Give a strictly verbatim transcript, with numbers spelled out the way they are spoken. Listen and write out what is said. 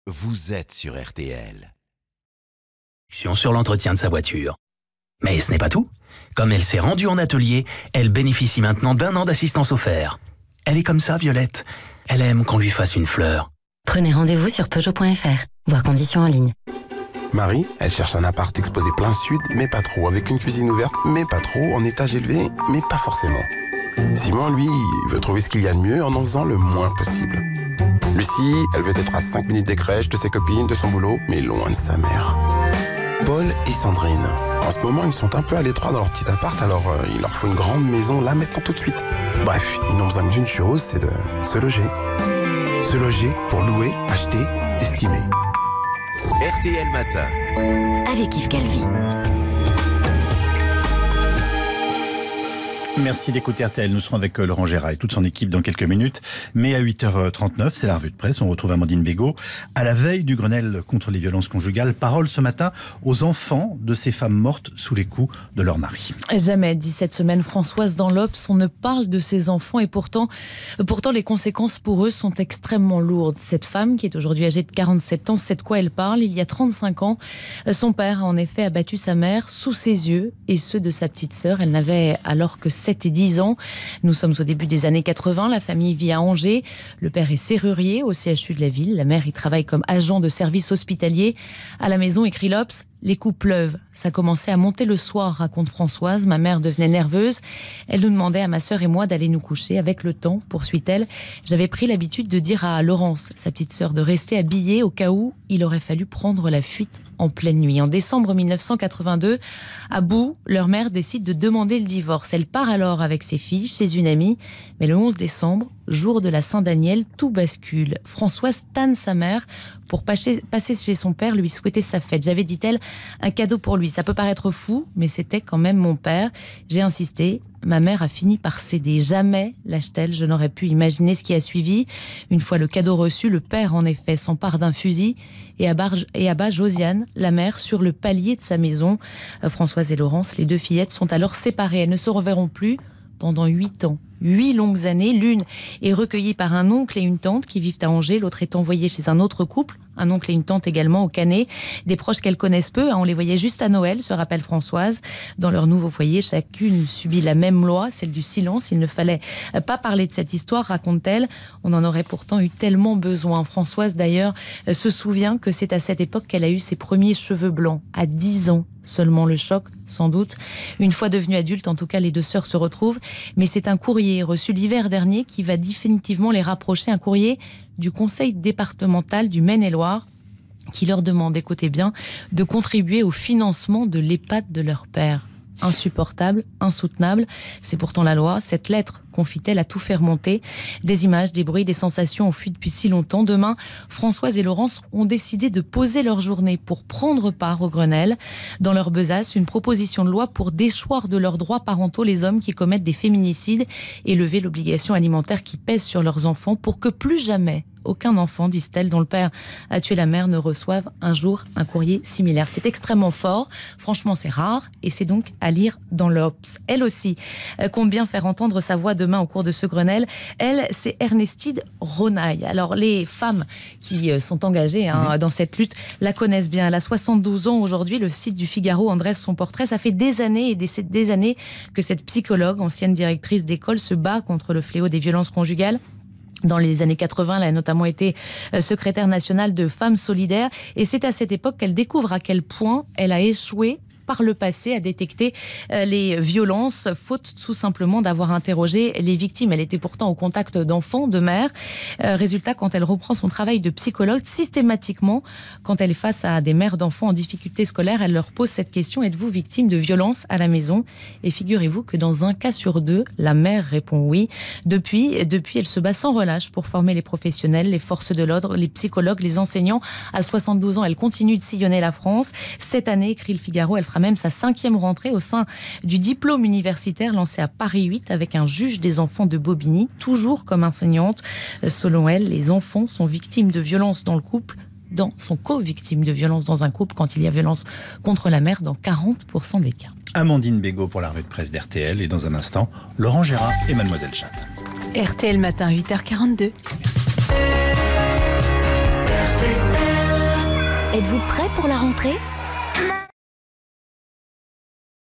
vous êtes sur R T L. Sur l'entretien de sa voiture. Mais ce n'est pas tout. Comme elle s'est rendue en atelier, elle bénéficie maintenant d'un an d'assistance offert. Elle est comme ça, Violette. Elle aime qu'on lui fasse une fleur. Prenez rendez-vous sur Peugeot point F R. Voir conditions en ligne. Marie, elle cherche un appart exposé plein sud, mais pas trop, avec une cuisine ouverte, mais pas trop, en étage élevé, mais pas forcément. Simon, lui, il veut trouver ce qu'il y a de mieux en en faisant le moins possible. Lucie, elle veut être à cinq minutes des crèches, de ses copines, de son boulot, mais loin de sa mère. Paul et Sandrine, en ce moment, ils sont un peu à l'étroit dans leur petit appart, alors euh, il leur faut une grande maison là maintenant tout de suite. Bref, ils n'ont besoin d'une chose, c'est de se loger. Se loger pour louer, acheter, estimer. R T L Matin. Avec Yves Calvi. Merci d'écouter R T L. Nous serons avec Laurent Gérard et toute son équipe dans quelques minutes. Mais à huit heures trente-neuf, c'est la revue de presse. On retrouve Amandine Bégaud. À la veille du Grenelle contre les violences conjugales, parole ce matin aux enfants de ces femmes mortes sous les coups de leur mari. Jamais, dit cette semaine Françoise dans l'Obs, on ne parle de ces enfants et pourtant, pourtant les conséquences pour eux sont extrêmement lourdes. Cette femme, qui est aujourd'hui âgée de quarante-sept ans, sait de quoi elle parle. Il y a trente-cinq ans, son père a en effet abattu sa mère sous ses yeux et ceux de sa petite sœur. Elle n'avait alors que sept et dix ans. Nous sommes au début des années quatre-vingts. La famille vit à Angers. Le père est serrurier au C H U de la ville. La mère y travaille comme agent de service hospitalier. À la maison, écrit l'Obs, les coups pleuvent. Ça commençait à monter le soir, raconte Françoise. Ma mère devenait nerveuse. Elle nous demandait à ma sœur et moi d'aller nous coucher. Avec le temps, poursuit-elle, j'avais pris l'habitude de dire à Laurence, sa petite sœur, de rester habillée au cas où il aurait fallu prendre la fuite en pleine nuit. En décembre mille neuf cent quatre-vingt-deux, à Boux, leur mère décide de demander le divorce. Elle part alors avec ses filles chez une amie. Mais le onze décembre, jour de la Saint-Daniel, tout bascule. Françoise tanne sa mère pour passer chez son père, lui souhaiter sa fête. J'avais, dit-elle, un cadeau pour lui. Ça peut paraître fou, mais c'était quand même mon père. J'ai insisté. Ma mère a fini par céder. Jamais, lâche-t-elle, je n'aurais pu imaginer ce qui a suivi. Une fois le cadeau reçu, le père, en effet, s'empare d'un fusil et abat, et abat Josiane, la mère, sur le palier de sa maison. Euh, Françoise et Laurence, les deux fillettes, sont alors séparées. Elles ne se reverront plus pendant huit ans. Huit longues années. L'une est recueillie par un oncle et une tante qui vivent à Angers. L'autre est envoyée chez un autre couple, un oncle et une tante également au Canet. Des proches qu'elles connaissent peu. On les voyait juste à Noël, se rappelle Françoise. Dans leur nouveau foyer, chacune subit la même loi, celle du silence. Il ne fallait pas parler de cette histoire, raconte-t-elle. On en aurait pourtant eu tellement besoin. Françoise, d'ailleurs, se souvient que c'est à cette époque qu'elle a eu ses premiers cheveux blancs, à dix ans. Seulement le choc, sans doute. Une fois devenues adultes, en tout cas, les deux sœurs se retrouvent. Mais c'est un courrier reçu l'hiver dernier qui va définitivement les rapprocher. Un courrier du conseil départemental du Maine-et-Loire qui leur demande, écoutez bien, de contribuer au financement de l'EHPAD de leur père. Insupportable, insoutenable. C'est pourtant la loi. Cette lettre, confie-t-elle, a tout fait remonter. Des images, des bruits, des sensations ont fui depuis si longtemps. Demain, Françoise et Laurence ont décidé de poser leur journée pour prendre part au Grenelle. Dans leur besace, une proposition de loi pour déchoir de leurs droits parentaux les hommes qui commettent des féminicides et lever l'obligation alimentaire qui pèse sur leurs enfants pour que plus jamais aucun enfant, disent-elles, dont le père a tué la mère ne reçoive un jour un courrier similaire. C'est extrêmement fort, franchement c'est rare et c'est donc à lire dans l'Obs. Elle aussi compte bien faire entendre sa voix demain au cours de ce Grenelle. Elle, c'est Ernestine Ronaille. Alors les femmes qui sont engagées hein, mmh. dans cette lutte la connaissent bien. Elle a soixante-douze ans aujourd'hui, le site du Figaro en dresse son portrait. Ça fait des années et des, des années que cette psychologue, ancienne directrice d'école, se bat contre le fléau des violences conjugales. Dans les années quatre-vingts, elle a notamment été secrétaire nationale de Femmes Solidaires. Et c'est à cette époque qu'elle découvre à quel point elle a échoué par le passé à détecter les violences, faute tout simplement d'avoir interrogé les victimes. Elle était pourtant au contact d'enfants, de mères. Euh, résultat, quand elle reprend son travail de psychologue, systématiquement, quand elle est face à des mères d'enfants en difficulté scolaire, elle leur pose cette question: êtes-vous victime de violences à la maison? Et figurez-vous que dans un cas sur deux, la mère répond oui. Depuis, depuis, elle se bat sans relâche pour former les professionnels, les forces de l'ordre, les psychologues, les enseignants. À soixante-douze ans, elle continue de sillonner la France. Cette année, écrit le Figaro, elle fera même sa cinquième rentrée au sein du diplôme universitaire lancé à Paris huit avec un juge des enfants de Bobigny, toujours comme enseignante. Selon elle, les enfants sont victimes de violences dans le couple, dans, sont co-victimes de violences dans un couple quand il y a violence contre la mère dans quarante pour cent des cas. Amandine Bégaud pour la revue de presse d'R T L et dans un instant, Laurent Gérard et Mademoiselle Chatte. R T L matin, huit heures quarante-deux. R T L. Êtes-vous prêt pour la rentrée ?